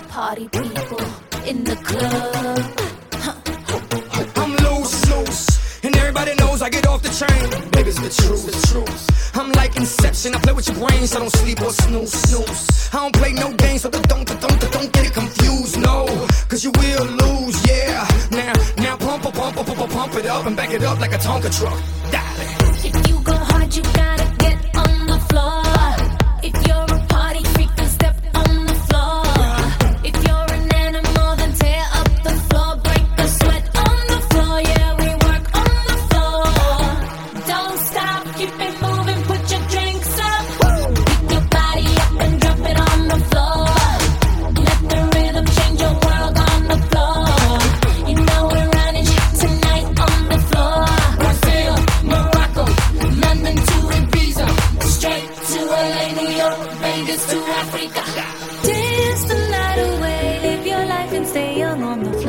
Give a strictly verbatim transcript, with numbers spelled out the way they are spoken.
party people in the club. I'm loose, loose, and everybody knows I get off the train. Baby, it's the truth, the truth. I'm like Inception, I play with your brain, so don't sleep or snooze, snooze. I don't play no games, so don't, don't, don't, don't get it confused, no. Cause you will lose, yeah. Now, now pump, pump, pump, pump, pump it up and back it up like a Tonka truck. Darling. If you go hard, you gotta get on the floor. If you're a party freak, then step on the floor. If you're an animal, then tear up the floor. Break the sweat on the floor, yeah, we work on the floor. Don't stop, keep it moving, put your drinks up. Pick your body up and drop it on the floor. Let the rhythm change your world on the floor. You know we're running shit tonight on the floor. Brazil, Morocco, London to Ibiza, straight to L A, New York, Vegas to Africa. Dance the night away, live your life and stay young on the floor.